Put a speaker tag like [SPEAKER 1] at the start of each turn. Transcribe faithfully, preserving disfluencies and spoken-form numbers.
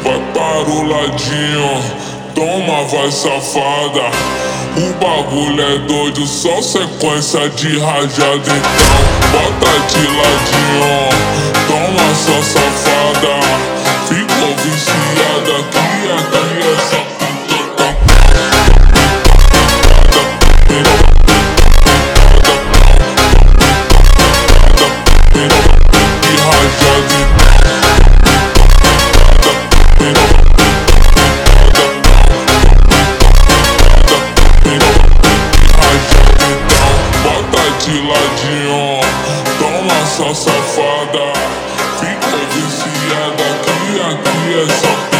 [SPEAKER 1] vai para o ladinho, toma, vai safada. O bagulho é doido, só sequência de rajada. Então bota de ladinho, toma, só safada. Ficou viciada, cria, cria essa puta tá. De rajada. De ladinho, toma, só safada. Ficou viciada, cria, cria essa